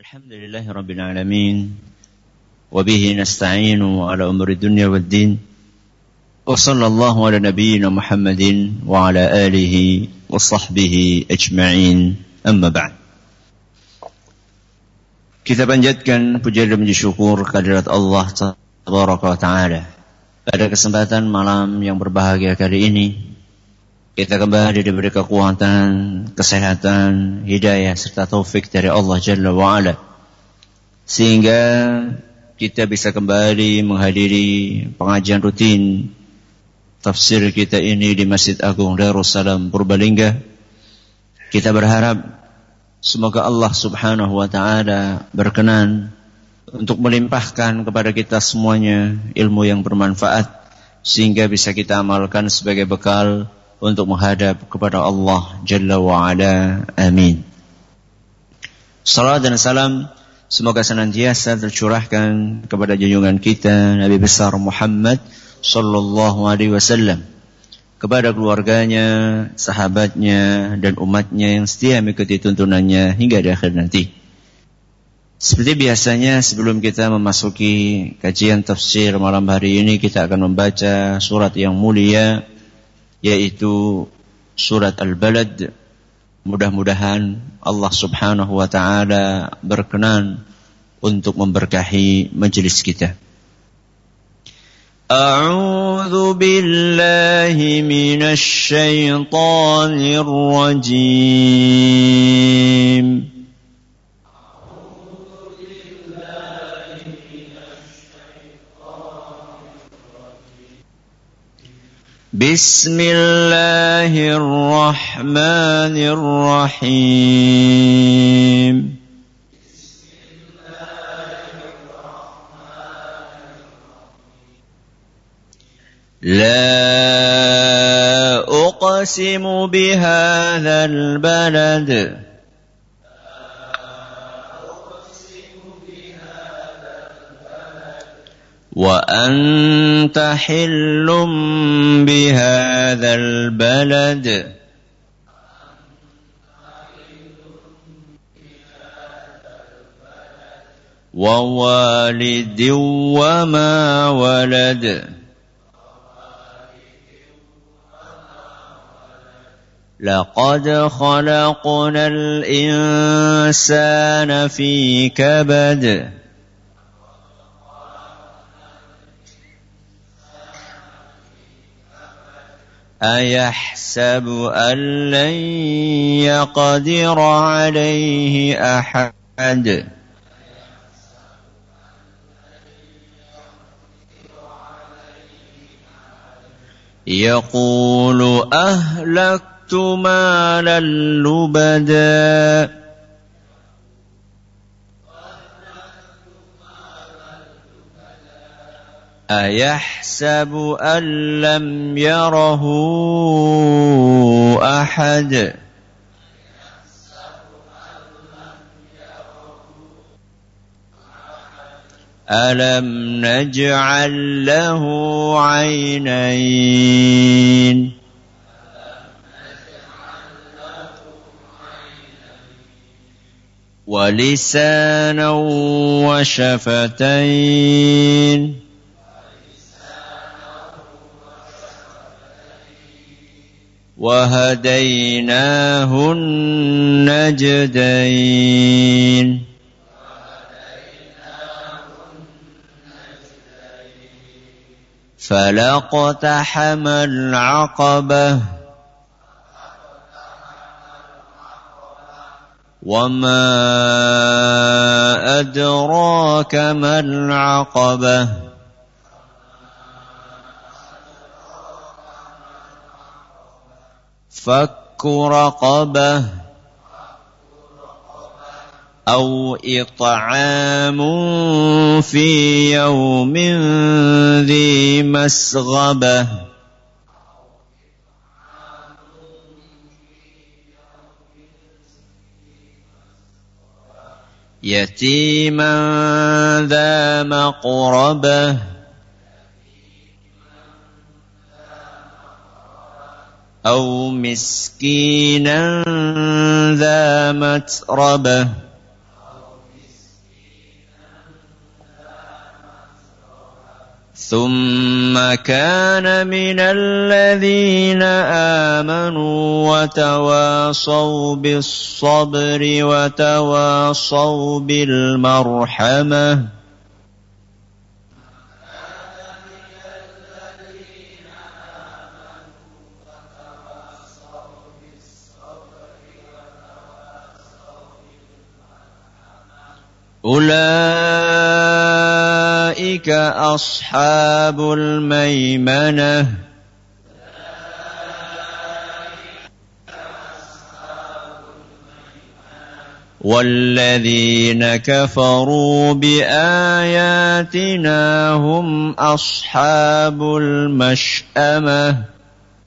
Alhamdulillahi Rabbil Alamin wa bihi nasta'inu ala umuri dunya wad din wa sallallahu ala nabiyyina Muhammadin wa ala alihi wa sahbihi ajma'in amma ba'd. Kita panjatkan puja dan puji syukur kehadirat Allah tabaraka wa ta'ala. Pada kesempatan malam yang berbahagia kali ini kita kembali diberi kekuatan, kesehatan, hidayah serta taufik dari Allah Jalla wa'ala, sehingga kita bisa kembali menghadiri pengajian rutin tafsir kita ini di Masjid Agung Darussalam Purbalingga. Kita berharap semoga Allah Subhanahu wa ta'ala berkenan untuk melimpahkan kepada kita semuanya ilmu yang bermanfaat, sehingga bisa kita amalkan sebagai bekal untuk menghadap kepada Allah Jalla wa'ala. Amin. Salam dan salam semoga senantiasa tercurahkan kepada junjungan kita Nabi besar Muhammad sallallahu alaihi wasallam, kepada keluarganya, sahabatnya dan umatnya yang setia mengikuti tuntunannya hingga di akhir nanti. Seperti biasanya, sebelum kita memasuki kajian tafsir malam hari ini, kita akan membaca surat yang mulia, yaitu surat Al-Balad. Mudah-mudahan Allah Subhanahu wa ta'ala berkenan untuk memberkahi majelis kita. A'udzu billahi minasy syaithanir rajim. Bismillahirrahmanirrahim. La uqsimu bihadzal balad wa anta hillum bihadzal balad wa walidin wa ma walad laqad khalaqnal insana fi kabad أيحسب أن لن يقدر عليه أحد يقول أهلكت مالا لبدا أيحسب أن لم يره أحد ألم نجعل له عينين ولسانا وشفتين وهديناه النجدين فلاقتحم العقبة وما أدراك ما العقبة فك رقبة أو إطعام في يوم ذي مسغبة يتيما ذا مقربة أو مسكينا ذا متربة ثم كان من الذين آمنوا وتواصوا بالصبر وتواصوا بالمرحمة أولئك أصحاب الميمنة والذين كفروا بآياتنا هم أصحاب المشأمة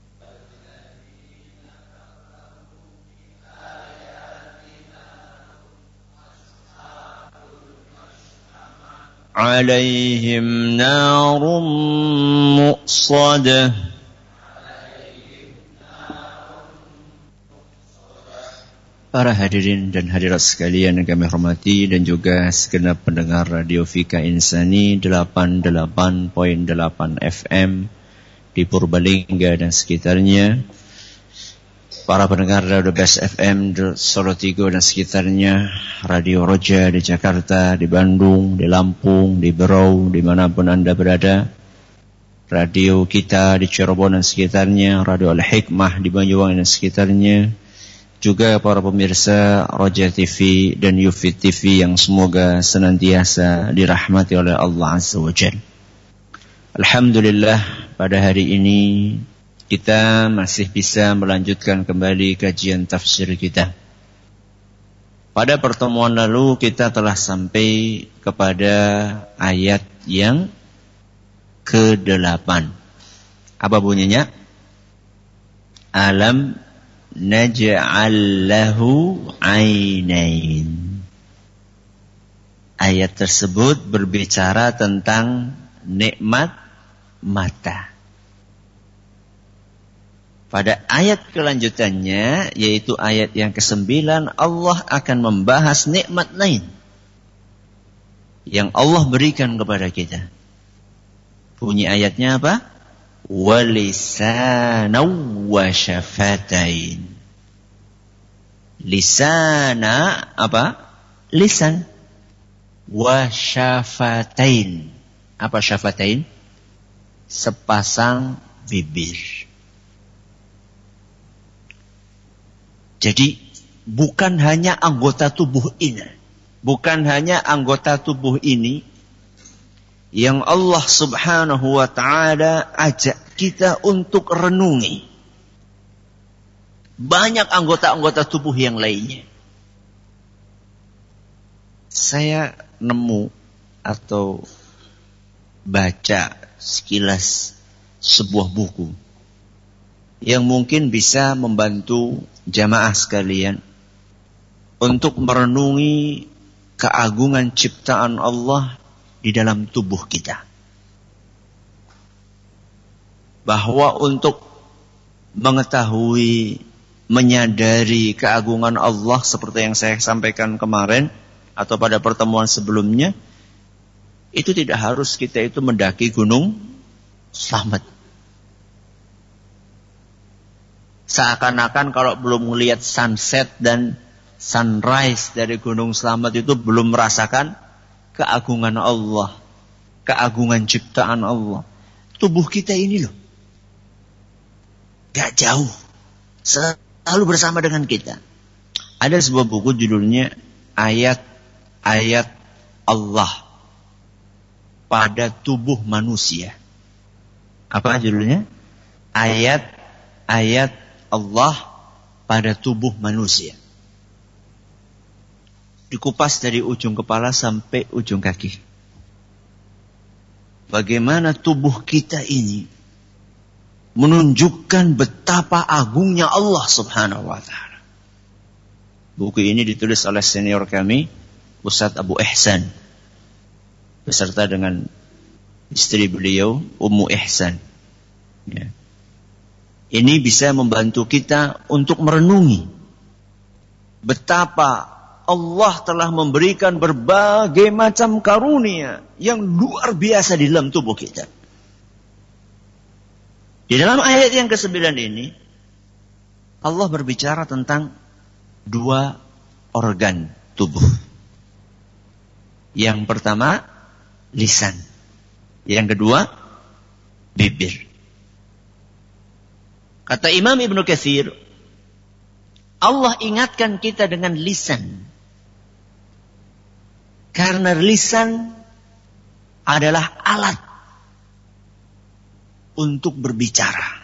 عليهم نار مؤصدة. Para hadirin dan hadirat sekalian yang kami hormati dan juga segenap pendengar Radio Fika Insani 88.8 FM di Purbalingga dan sekitarnya, para pendengar Radio Best FM Solo Tigo dan sekitarnya, Radio Roja di Jakarta, di Bandung, di Lampung, di Berau, dimanapun Anda berada, radio kita di Cirebon dan sekitarnya, Radio Al-Hikmah di Banyuwangi dan sekitarnya, juga para pemirsa Roja TV dan Yufid TV yang semoga senantiasa dirahmati oleh Allah Azza wa Jalla. Alhamdulillah, pada hari ini kita masih bisa melanjutkan kembali kajian tafsir kita. Pada pertemuan lalu kita telah sampai kepada ayat yang ke-8. Apa bunyinya? Alam naj'al lahu 'ainain. Ayat tersebut berbicara tentang nikmat mata. Pada ayat kelanjutannya, yaitu ayat yang ke-9, Allah akan membahas nikmat lain yang Allah berikan kepada kita. Bunyi ayatnya apa? Walisana wa syafatain. Lisana apa? Lisan. Wa syafatain. Apa syafatain? Sepasang bibir. Jadi bukan hanya anggota tubuh ini, bukan hanya anggota tubuh ini yang Allah Subhanahu wa taala ajak kita untuk renungi. Banyak anggota-anggota tubuh yang lainnya. Saya nemu atau baca sekilas sebuah buku yang mungkin bisa membantu jamaah sekalian untuk merenungi keagungan ciptaan Allah di dalam tubuh kita. Bahwa untuk mengetahui, menyadari keagungan Allah seperti yang saya sampaikan kemarin atau pada pertemuan sebelumnya, itu tidak harus kita itu mendaki gunung Slamet. Seakan-akan kalau belum melihat sunset dan sunrise dari Gunung Slamet itu belum merasakan keagungan Allah, keagungan ciptaan Allah. Tubuh kita ini loh, gak jauh, selalu bersama dengan kita. Ada sebuah buku judulnya Ayat-Ayat Allah pada Tubuh Manusia. Apa judulnya? Ayat-Ayat Allah pada tubuh manusia. Dikupas dari ujung kepala sampai ujung kaki. Bagaimana tubuh kita ini menunjukkan betapa agungnya Allah Subhanahu wa taala. Buku ini ditulis oleh senior kami, Ustaz Abu Ihsan, beserta dengan istri beliau, Ummu Ihsan. Ya. Ini bisa membantu kita untuk merenungi betapa Allah telah memberikan berbagai macam karunia yang luar biasa di dalam tubuh kita. Di dalam ayat yang ke-9 ini, Allah berbicara tentang 2 organ tubuh. Yang pertama, lisan. Yang kedua, bibir. Kata Imam Ibnu Katsir, Allah ingatkan kita dengan lisan. Karena lisan adalah alat untuk berbicara.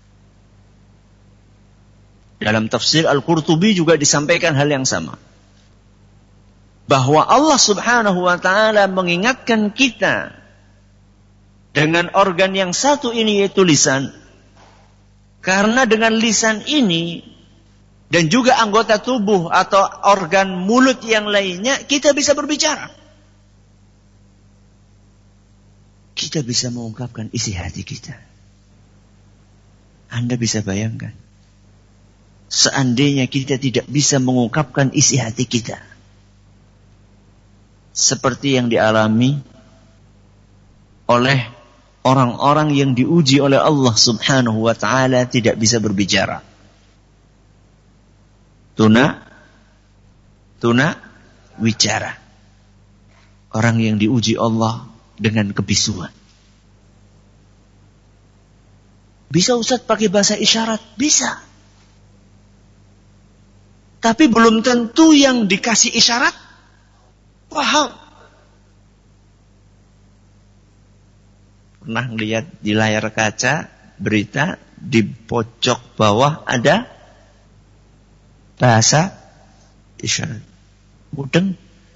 Dalam tafsir Al-Qurtubi juga disampaikan hal yang sama. Bahwa Allah Subhanahu wa ta'ala mengingatkan kita dengan organ yang satu ini, yaitu lisan. Karena dengan lisan ini dan juga anggota tubuh atau organ mulut yang lainnya, kita bisa berbicara. Kita bisa mengungkapkan isi hati kita. Anda bisa bayangkan, seandainya kita tidak bisa mengungkapkan isi hati kita, seperti yang dialami oleh orang-orang yang diuji oleh Allah Subhanahu wa ta'ala, tidak bisa berbicara. Tuna wicara. Orang yang diuji Allah dengan kebisuan. Bisa Ustaz pakai bahasa isyarat? Bisa. Tapi belum tentu yang dikasih isyarat paham. Pernah lihat di layar kaca berita, di pojok bawah ada bahasa isyarat. Mudeng.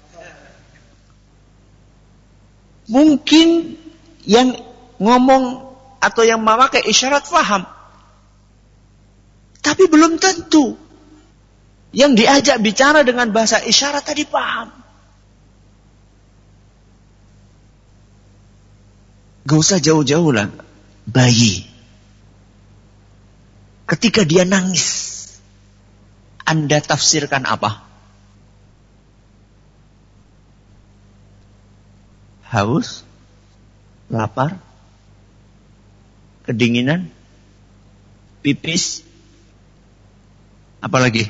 Mungkin yang ngomong atau yang memakai isyarat paham. Tapi belum tentu yang diajak bicara dengan bahasa isyarat tadi paham. Gak usah jauh-jauh lah. Bayi. Ketika dia nangis, Anda tafsirkan apa? Haus? Lapar? Kedinginan? Pipis? Apalagi?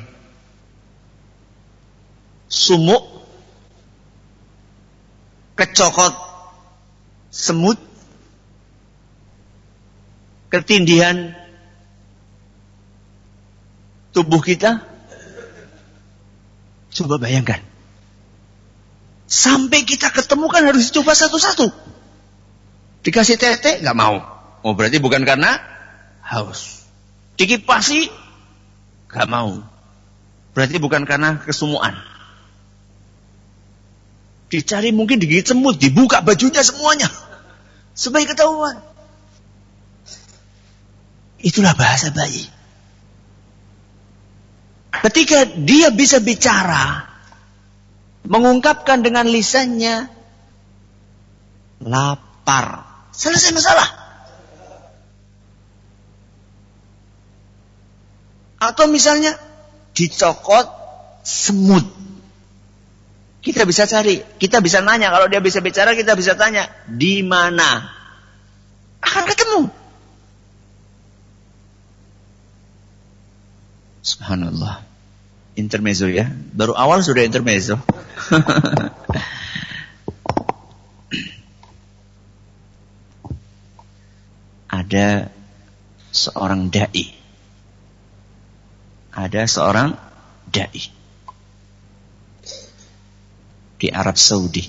Sumuk? Kecokot semut? Ketindihan tubuh kita? Coba bayangkan. Sampai kita ketemukan harus coba satu-satu. Dikasih tete, gak mau. Oh, berarti bukan karena haus. Dikipasi, gak mau. Berarti bukan karena kesumuan. Dicari mungkin digigit semut, dibuka bajunya semuanya. Supaya ketahuan. Itulah bahasa bayi. Ketika dia bisa bicara, mengungkapkan dengan lisannya, lapar. Selesai masalah. Atau misalnya, dicokot semut. Kita bisa cari, kita bisa nanya. Kalau dia bisa bicara, kita bisa tanya, di mana? Akan ketemu. Subhanallah. Intermezzo ya. Baru awal sudah intermezzo. Ada seorang dai. Di Arab Saudi.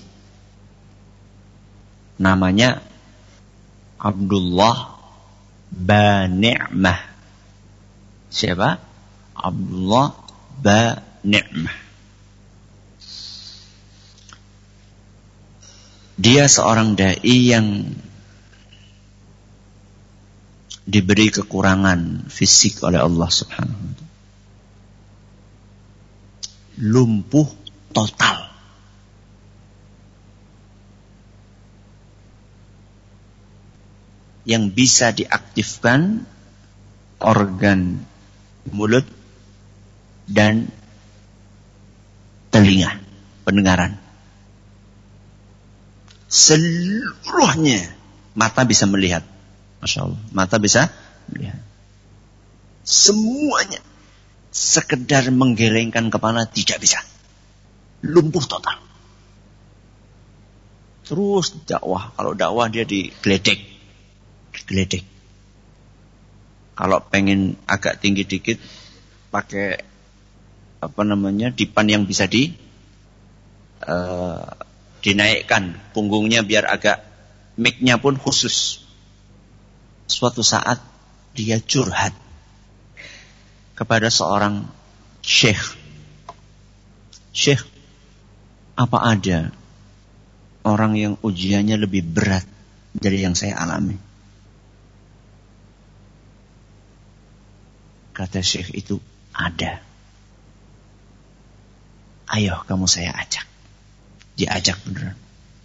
Namanya Abdullah Bani'mah. Siapa? Abdullah Bani'mah. Dia seorang dai yang diberi kekurangan fisik oleh Allah Subhanahu wa ta'ala. Lumpuh total. Yang bisa diaktifkan organ mulut dan telinga, pendengaran. Seluruhnya mata bisa melihat. Masya Allah. Mata bisa melihat. Semuanya. Sekedar menggelengkan kepala tidak bisa. Lumpuh total. Terus dakwah. Kalau dakwah dia digeledek. Kalau pengen agak tinggi dikit, pakai dipan yang bisa dinaikkan punggungnya biar agak, mic-nya pun khusus. Suatu saat dia curhat kepada seorang syekh. Syekh, apa ada orang yang ujiannya lebih berat dari yang saya alami? Kata syekh itu, ada. Ayo kamu saya ajak. Diajak beneran.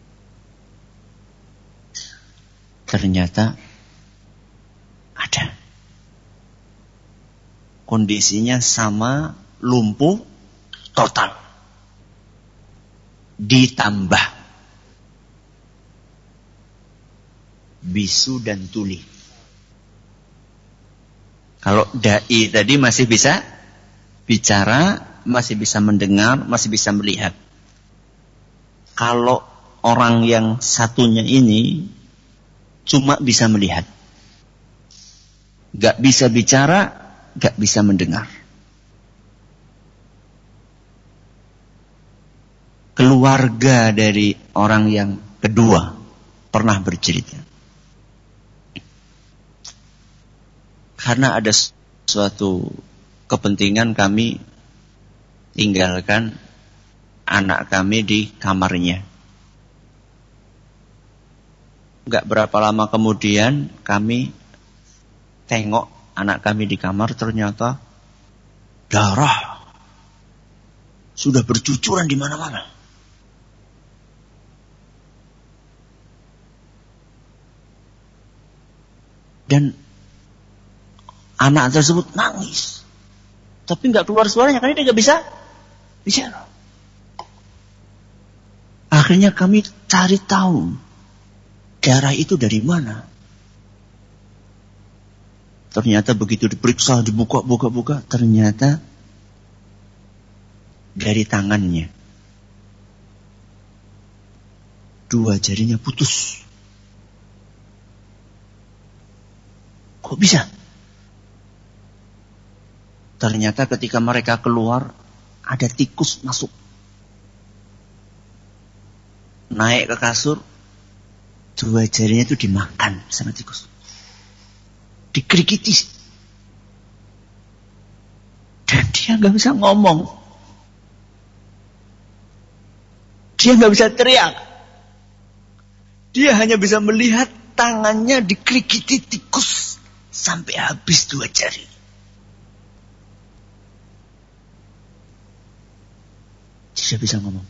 Ternyata ada. Kondisinya sama, lumpuh total. Ditambah bisu dan tuli. Kalau dai tadi masih bisa bicara, masih bisa mendengar, masih bisa melihat. Kalau orang yang satunya ini cuma bisa melihat. Gak bisa bicara, gak bisa mendengar. Keluarga dari orang yang kedua pernah bercerita. Karena ada suatu kepentingan kami tinggalkan anak kami di kamarnya. Gak berapa lama kemudian kami tengok anak kami di kamar, ternyata darah sudah bercucuran di mana-mana. Dan anak tersebut nangis. Tapi gak keluar suaranya karena dia gak bisa bicara. Akhirnya kami cari tahu darah itu dari mana. Ternyata begitu diperiksa, dibuka, ternyata dari tangannya. 2 jarinya putus. Kok bisa? Ternyata ketika mereka keluar, ada tikus masuk. Naik ke kasur, 2 jarinya itu dimakan sama tikus. Dikerikiti. Dan dia gak bisa ngomong. Dia gak bisa teriak. Dia hanya bisa melihat tangannya dikerikiti tikus sampai habis 2 jari. Tidak bisa ngomong.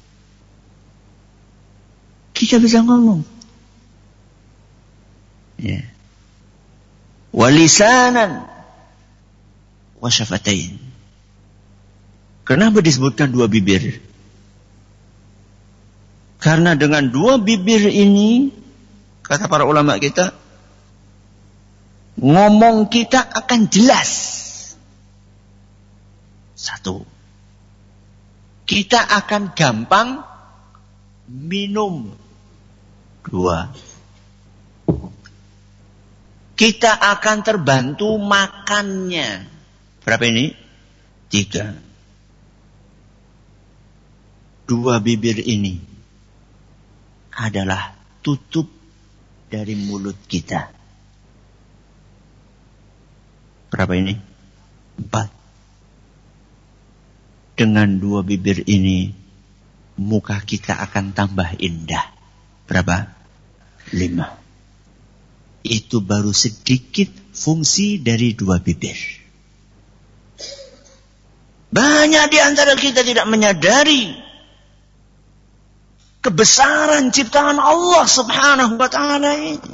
Tidak bisa ngomong. Ya. Walisanan wa syafatain. Kenapa disebutkan 2 bibir? Karena dengan 2 bibir ini, kata para ulama kita, ngomong kita akan jelas. 1. Kita akan gampang minum. 2. Kita akan terbantu makannya. Berapa ini? 3. 2 bibir ini adalah tutup dari mulut kita. Berapa ini? 4. Dengan 2 bibir ini, muka kita akan tambah indah. Berapa? 5. Itu baru sedikit fungsi dari 2 bibir. Banyak di antara kita tidak menyadari kebesaran ciptaan Allah Subhanahu wa ta'ala ini.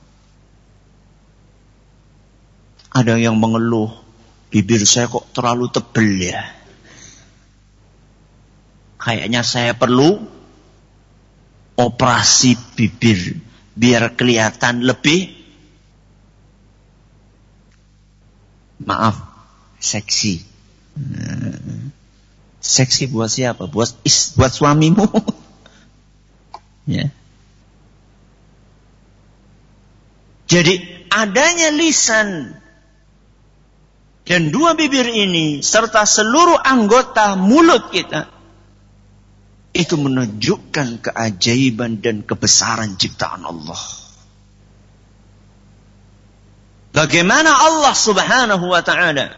Ada yang mengeluh, bibir saya kok terlalu tebal ya. Kayaknya saya perlu operasi bibir biar kelihatan lebih Maaf, seksi. Seksi buat siapa? Buat suamimu. Ya. Jadi adanya lisan dan dua bibir ini serta seluruh anggota mulut kita itu menunjukkan keajaiban dan kebesaran ciptaan Allah. Bagaimana Allah Subhanahu wa ta'ala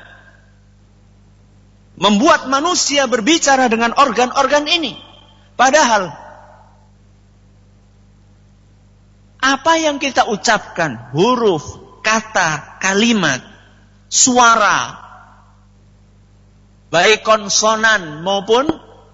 membuat manusia berbicara dengan organ-organ ini. Padahal apa yang kita ucapkan, huruf, kata, kalimat, suara, baik konsonan maupun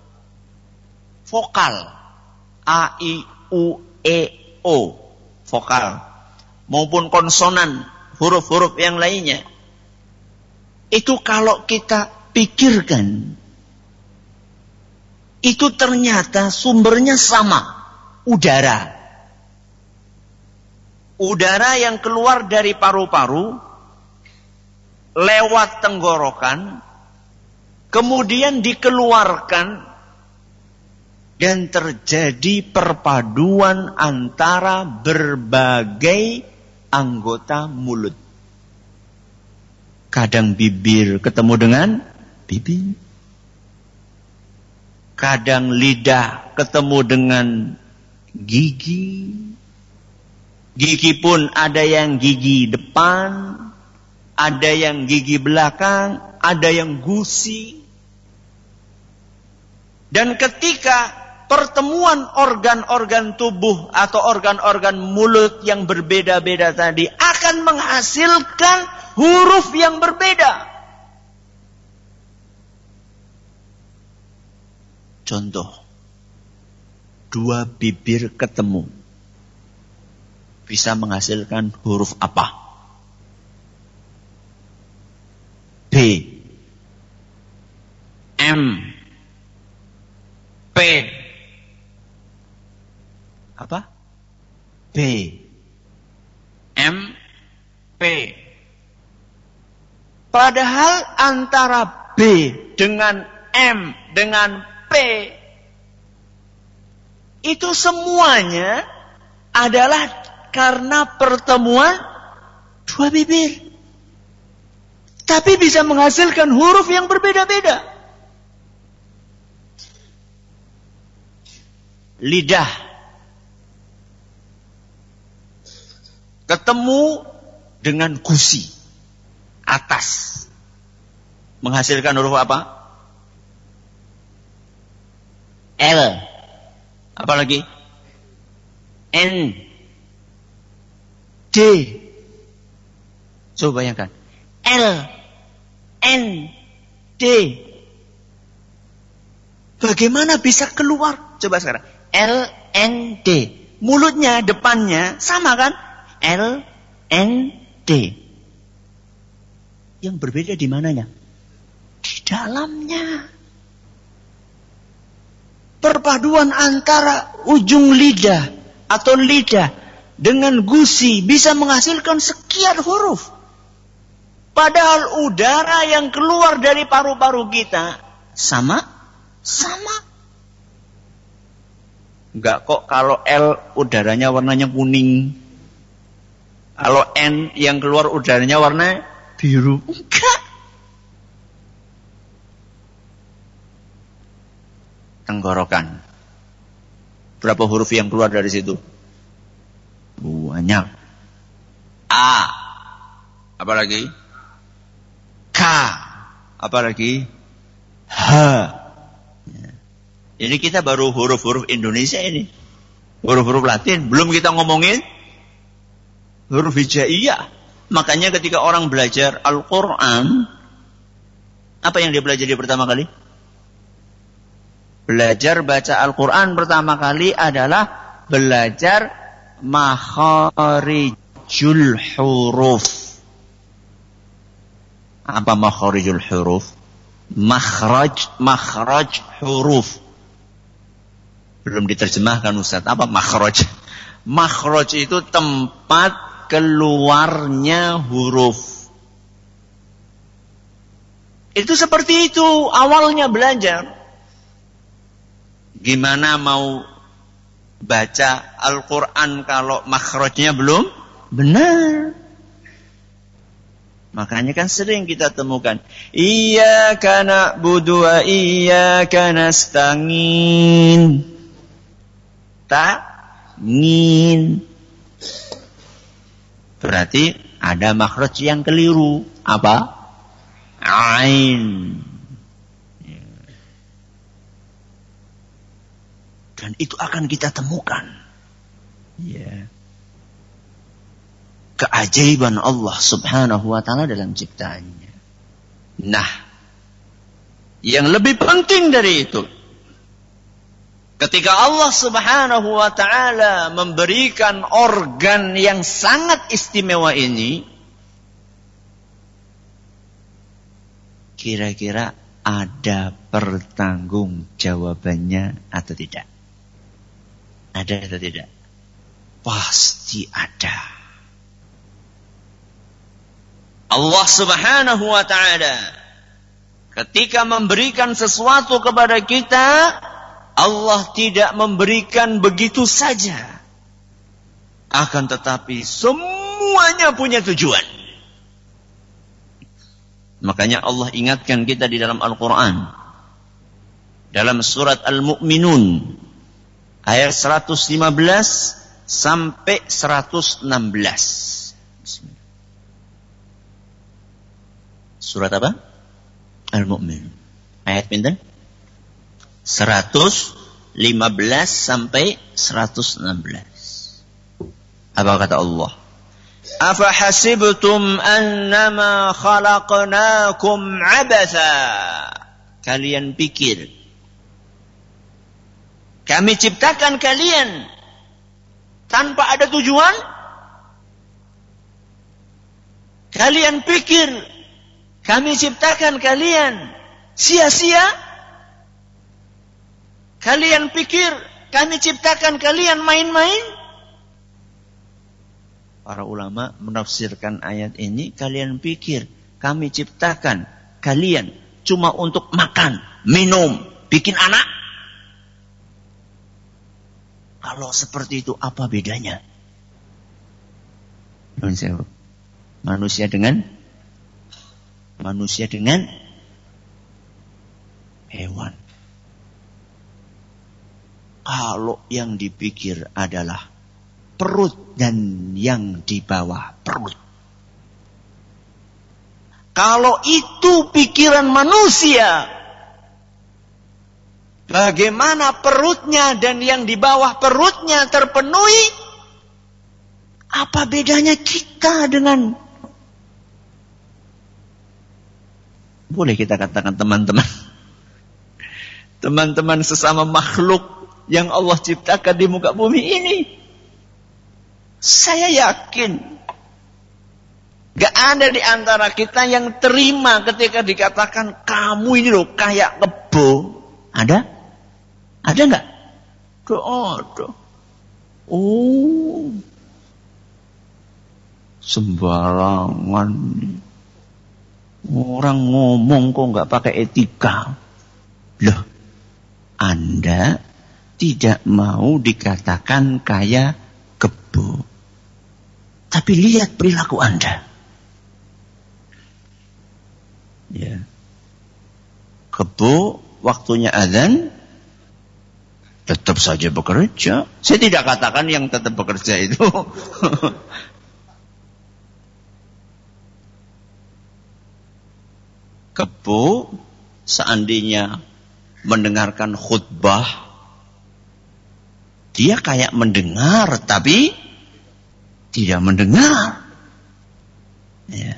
vokal, A, I, U, E, O, vokal, maupun konsonan, huruf-huruf yang lainnya. Itu kalau kita pikirkan, itu ternyata sumbernya sama, udara. Udara yang keluar dari paru-paru, lewat tenggorokan, kemudian dikeluarkan, dan terjadi perpaduan antara berbagai anggota mulut. Kadang bibir ketemu dengan bibir. Kadang lidah ketemu dengan gigi. Gigi pun ada yang gigi depan, ada yang gigi belakang, ada yang gusi. Dan ketika pertemuan organ-organ tubuh atau organ-organ mulut yang berbeda-beda tadi akan menghasilkan huruf yang berbeda. Contoh, dua bibir ketemu bisa menghasilkan huruf apa? B, M, P. Apa? B, M, P. Padahal antara B dengan M dengan P itu semuanya adalah karena pertemuan dua bibir. Tapi bisa menghasilkan huruf yang berbeda-beda. Lidah ketemu dengan gusi atas, menghasilkan huruf apa? L. Apa lagi? N, D. Coba bayangkan. L, N, D. Bagaimana bisa keluar? Coba sekarang. L, N, D. Mulutnya, depannya sama kan? L, N, D. Yang berbeda di mananya? Di dalamnya. Perpaduan antara ujung lidah atau lidah dengan gusi bisa menghasilkan sekian huruf. Padahal udara yang keluar dari paru-paru kita sama. Enggak kok kalau L udaranya warnanya kuning. Kalau N yang keluar udaranya warna biru. Enggak. Tenggorokan. Berapa huruf yang keluar dari situ? Banyak. A. Apa lagi? K. Apa lagi? H. Ini kita baru huruf-huruf Indonesia ini. Huruf-huruf Latin. Belum kita ngomongin huruf hijaiyah. Makanya ketika orang belajar Al-Quran, apa yang dia pelajari pertama kali? Belajar baca Al-Quran pertama kali adalah belajar makharijul huruf. Apa makharijul huruf? Makhraj huruf. Belum diterjemahkan Ustaz. Apa makhraj? Makhraj itu tempat keluarnya huruf. Itu seperti itu awalnya belajar. Gimana mau baca Al-Quran kalau makhrajnya belum benar? Makanya kan sering kita temukan Iyyaka na'budu wa iyyaka nasta'in. Ta'in. Berarti ada makhraj yang keliru. Apa? Ain. Dan itu akan kita temukan. Ya. Keajaiban Allah subhanahu wa ta'ala dalam ciptaannya. Nah, yang lebih penting dari itu, ketika Allah subhanahu wa ta'ala memberikan organ yang sangat istimewa ini, kira-kira ada pertanggungjawabannya atau tidak? Ada atau tidak? Pasti ada. Allah subhanahu wa ta'ala ketika memberikan sesuatu kepada kita, Allah tidak memberikan begitu saja. Akan tetapi semuanya punya tujuan. Makanya Allah ingatkan kita di dalam Al-Quran. Dalam surat Al-Mu'minun. Ayat 115 sampai 116. Bismillah. Surat apa? Al-Mu'min. Ayat pinten? 115 sampai 116. Apa kata Allah? Afa hasibtum annama khalaqnakum abatha. Kalian pikir kami ciptakan kalian tanpa ada tujuan? Kalian pikir kami ciptakan kalian sia-sia? Kalian pikir kami ciptakan kalian main-main? Para ulama menafsirkan ayat ini, kalian pikir kami ciptakan kalian cuma untuk makan, minum, bikin anak? Kalau seperti itu apa bedanya? Manusia dengan hewan. Kalau yang dipikir adalah perut dan yang di bawah perut. Kalau itu pikiran manusia, bagaimana perutnya dan yang di bawah perutnya terpenuhi? Apa bedanya kita dengan, boleh kita katakan teman-teman sesama makhluk yang Allah ciptakan di muka bumi ini? Saya yakin gak ada di antara kita yang terima ketika dikatakan kamu ini loh kayak kebo. Ada? Ada gak? Gak ada. Oh, sembarangan. Orang ngomong kok gak pakai etika. Loh, Anda tidak mau dikatakan kayak kebo. Tapi lihat perilaku Anda. Ya. Kebo waktunya azan tetap saja bekerja. Saya tidak katakan yang tetap bekerja itu kebo seandainya mendengarkan khutbah, dia kayak mendengar tapi tidak mendengar. Ya.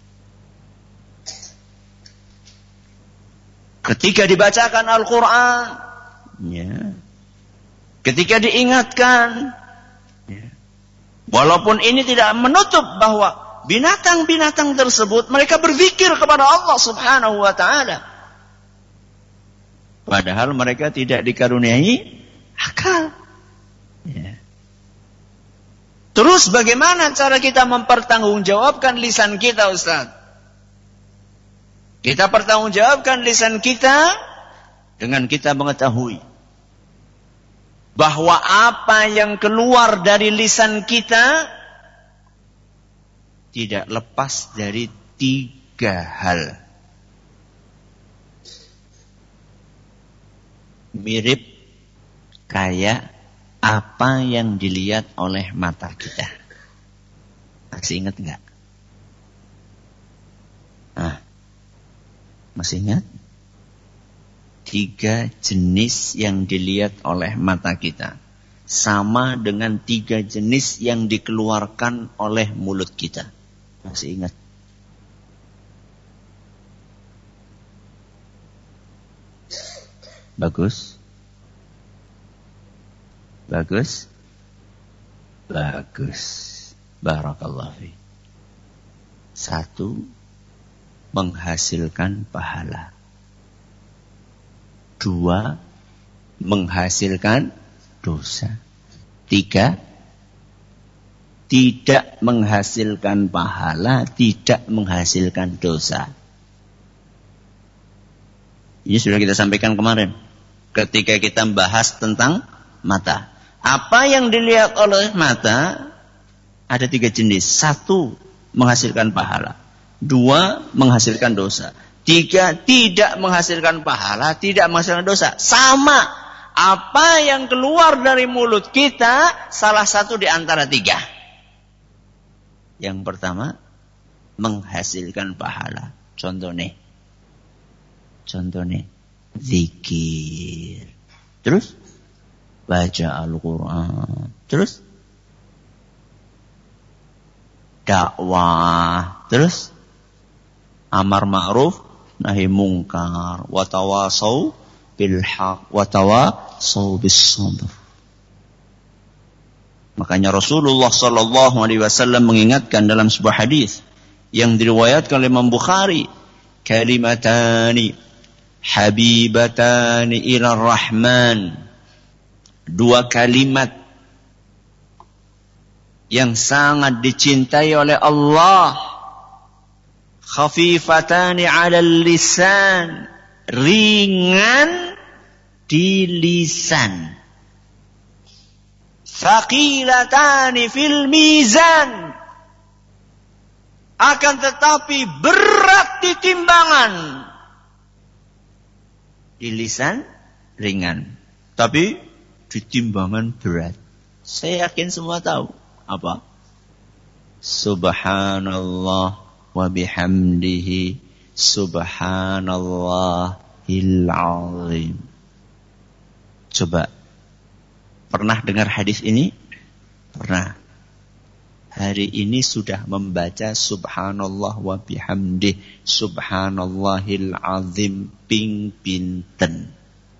Ketika dibacakan Al-Quran, ya. Ketika diingatkan, ya. Walaupun ini tidak menutup bahwa binatang-binatang tersebut mereka berzikir kepada Allah subhanahu wa ta'ala. Padahal mereka tidak dikaruniai akal. Ya. Terus bagaimana cara kita mempertanggungjawabkan lisan kita, Ustaz? Kita pertanggungjawabkan lisan kita dengan kita mengetahui bahwa apa yang keluar dari lisan kita tidak lepas dari 3 hal. Mirip kayak apa yang dilihat oleh mata kita. Masih ingat enggak? Masih ingat? 3 jenis yang dilihat oleh mata kita sama dengan 3 jenis yang dikeluarkan oleh mulut kita. Masih ingat? Bagus. Barakallahu fi. 1, menghasilkan pahala. 2, menghasilkan dosa. 3, tidak menghasilkan pahala, tidak menghasilkan dosa. Ini sudah kita sampaikan kemarin ketika kita membahas tentang mata. Apa yang dilihat oleh mata ada 3 jenis. 1, menghasilkan pahala. 2, menghasilkan dosa. 3, tidak menghasilkan pahala, tidak menghasilkan dosa. Sama. Apa yang keluar dari mulut kita, salah satu di antara 3. Yang pertama, menghasilkan pahala. Contohnya, zikir. Terus, baca Al-Quran. Terus, dakwah. Terus, amar ma'ruf, nahi mungkar. Watawasau bilhaq. Watawasau bis-sabr. Makanya Rasulullah SAW mengingatkan dalam sebuah hadis yang diriwayatkan oleh Imam Bukhari. Kalimatani habibatani ila rahman. 2 kalimat yang sangat dicintai oleh Allah. Khafifatani 'alal lisan, ringan di lisan. Thaqilatani fil mizan, akan tetapi berat di timbangan. Di lisan ringan, tapi di timbangan berat. Saya yakin semua tahu apa? Subhanallah wa bihamdihi subhanallahil azim. Coba, pernah dengar hadis ini? Pernah. Hari ini sudah membaca subhanallah wa bihamdih subhanallahil azim ping pinten.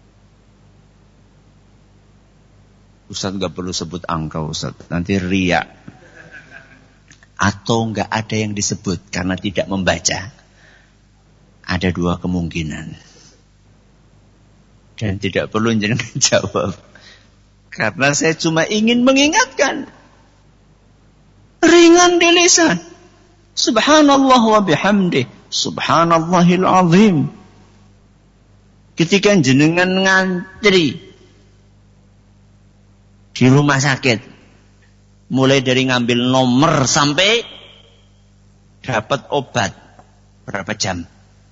Ustaz gak perlu sebut angka Ustaz, nanti riya. Atau gak ada yang disebut karena tidak membaca. Ada 2 kemungkinan. Dan tidak perlu jangan jawab. Karena saya cuma ingin mengingatkan. Ringan di lisan. Subhanallah wa bihamdih subhanallahil azim. Ketika jenengan ngantri di rumah sakit, mulai dari ngambil nomor sampai dapat obat, berapa jam?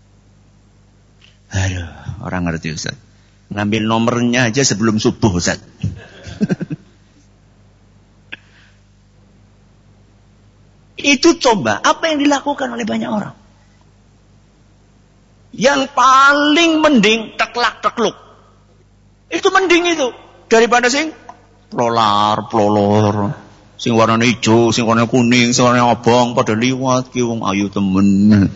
Aduh, orang ngerti Ustaz. Ngambil nomornya aja sebelum subuh Ustaz. Itu coba, apa yang dilakukan oleh banyak orang? Yang paling mending teklak-tekluk. Itu mending itu. Daripada sing plolor. Sing warna hijau, sing warna kuning, sing warna abang, pada liwat, ki wong ayu temen.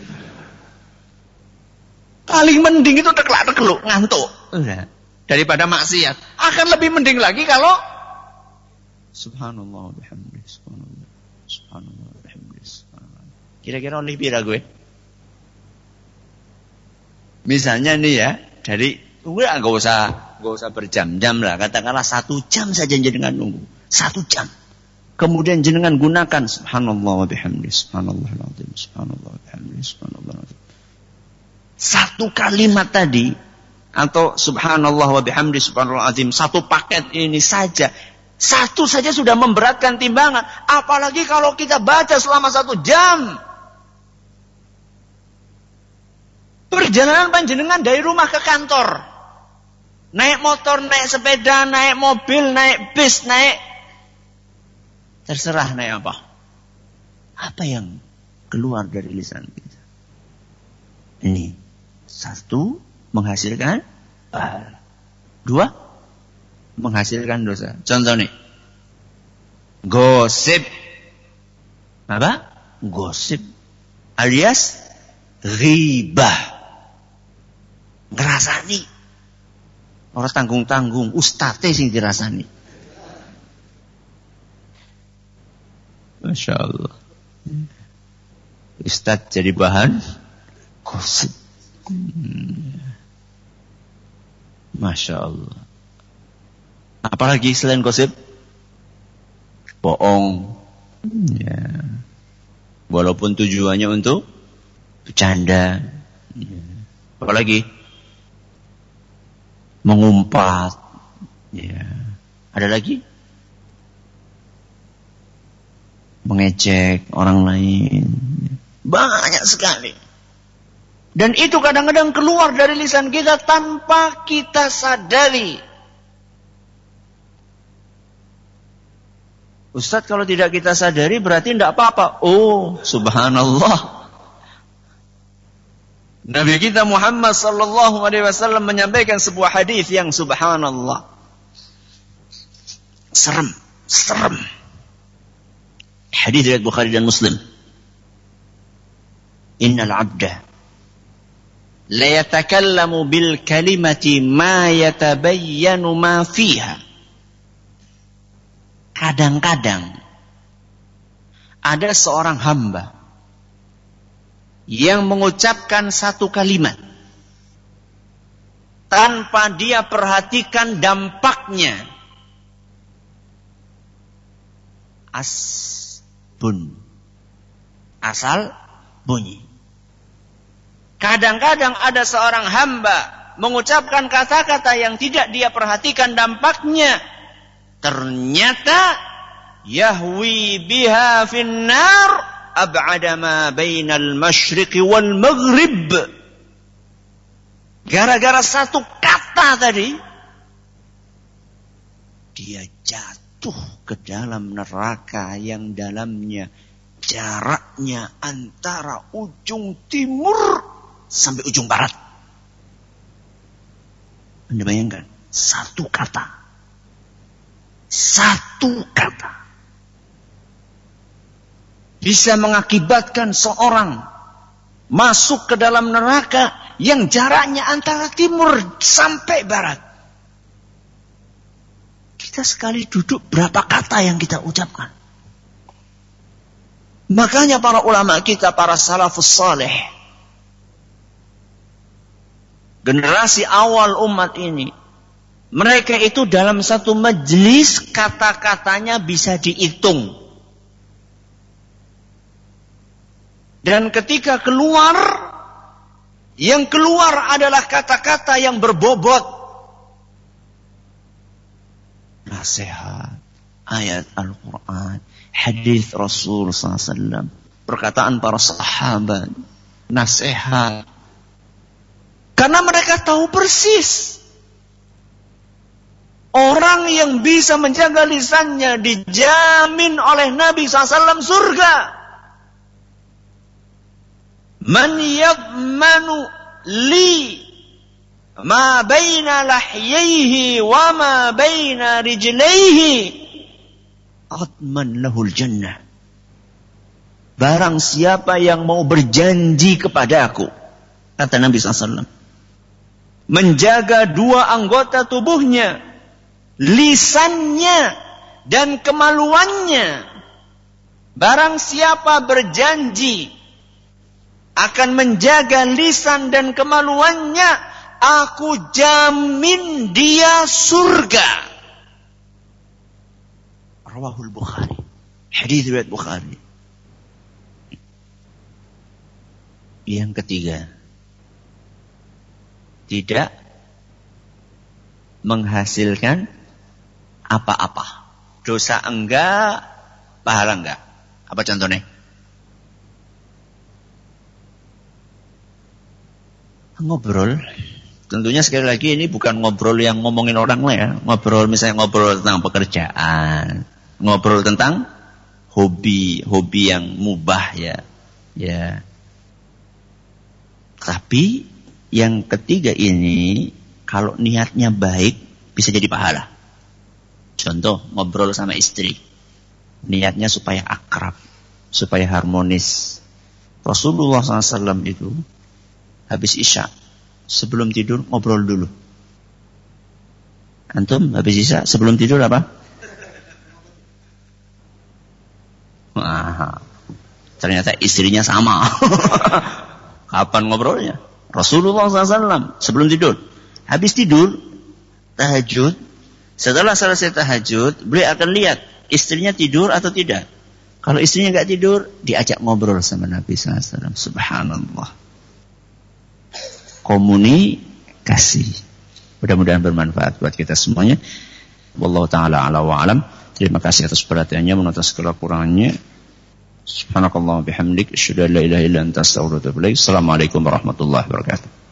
Paling mending itu teklak-tekluk, ngantuk. Daripada maksiat. Akan lebih mending lagi kalau subhanallah bihamdih, subhanallah bihamdih, subhanallah. Kira-kira oleh pira gue? Misalnya nih ya, dari gue gak usah berjam-jam lah. Katakanlah 1 jam saja jenengan nunggu. 1 jam. Kemudian jenengan gunakan subhanallah wa bihamdih, subhanallahil azim, subhanallah wa bihamdih, subhanallah wa bihamdih. Satu kalimat tadi, atau subhanallah wa bihamdi subhanallah azim, satu paket ini saja, satu saja sudah memberatkan timbangan. Apalagi kalau kita baca selama 1 jam. Perjalanan panjenengan dari rumah ke kantor, naik motor, naik sepeda, naik mobil, naik bis, naik, terserah naik apa. Apa yang keluar dari lisan kita? Ini, 1, menghasilkan pahala. 2, menghasilkan dosa. Contoh nih, gosip. Apa? Gosip alias ghibah. Ngerasani. Orang tanggung-tanggung, ustadz sing dirasani. Masya Allah. Ustadz jadi bahan gosip. Masya Allah. Apalagi selain gosip? Bohong. Ya. Walaupun tujuannya untuk bercanda. Ya. Apalagi? Mengumpat. Ya. Ada lagi? Mengejek orang lain. Banyak sekali. Dan itu kadang-kadang keluar dari lisan kita tanpa kita sadari. Ustadz, kalau tidak kita sadari berarti tidak apa-apa. Oh, subhanallah. Nabi kita Muhammad sallallahu alaihi wasallam menyampaikan sebuah hadis yang subhanallah. Serem. Hadis riwayat Bukhari dan Muslim. Innal 'abda la yatakallamu bil kalimati ma yatabayyanu ma fiha. Kadang-kadang ada seorang hamba yang mengucapkan satu kalimat tanpa dia perhatikan dampaknya. Asbun, asal bunyi. Kadang-kadang ada seorang hamba mengucapkan kata-kata yang tidak dia perhatikan dampaknya. Ternyata yahwi biha finnar ab'ada ma bainal masyriqi wal maghrib. Gara-gara satu kata tadi, dia jatuh ke dalam neraka yang dalamnya jaraknya antara ujung timur sampai ujung barat. Anda bayangkan, satu kata bisa mengakibatkan seorang masuk ke dalam neraka yang jaraknya antara timur sampai barat. Kita sekali duduk berapa kata yang kita ucapkan. Makanya para ulama kita, para salafus saleh, generasi awal umat ini, mereka itu dalam satu majelis kata-katanya bisa dihitung. Dan ketika keluar, yang keluar adalah kata-kata yang berbobot. Nasihat, ayat Al-Quran, hadis Rasul SAW, perkataan para sahabat, nasihat. Karena mereka tahu persis. Orang yang bisa menjaga lisannya dijamin oleh Nabi SAW surga. Man yadmanu li ma baina lahyaihi wa ma baina rijlaihi adman lahul jannah. Barang siapa yang mau berjanji kepadaku, kata Nabi SAW, menjaga 2 anggota tubuhnya, lisannya dan kemaluannya. Barang siapa berjanji akan menjaga lisan dan kemaluannya, aku jamin dia surga. Rawahul Bukhari. Hadis riwayat Bukhari. Yang ketiga, tidak menghasilkan apa-apa. Dosa enggak, pahala enggak. Apa contohnya? Ngobrol. Tentunya sekali lagi ini bukan ngobrol yang ngomongin orang lah ya. Ngobrol misalnya ngobrol tentang pekerjaan. Ngobrol tentang hobi yang mubah ya. Ya. Tapi yang ketiga ini kalau niatnya baik bisa jadi pahala. Contoh ngobrol sama istri. Niatnya supaya akrab, supaya harmonis. Rasulullah SAW itu habis Isya sebelum tidur ngobrol dulu. Antum habis Isya sebelum tidur apa? Wah, ternyata istrinya sama. Kapan ngobrolnya? Rasulullah SAW sebelum tidur. Habis tidur, tahajud. Setelah selesai tahajud, beliau akan lihat istrinya tidur atau tidak. Kalau istrinya nggak tidur, diajak ngobrol sama Nabi SAW. Subhanallah. Komunikasi. Mudah-mudahan bermanfaat buat kita semuanya. Wallahu ta'ala ala wa alam. Terima kasih atas perhatiannya, atas kekurangannya. Subhanakallah bihamdik. Asyhadu an la ilaha illa anta astaghfiruka wa atubu ilaik. Assalamualaikum warahmatullahi wabarakatuh.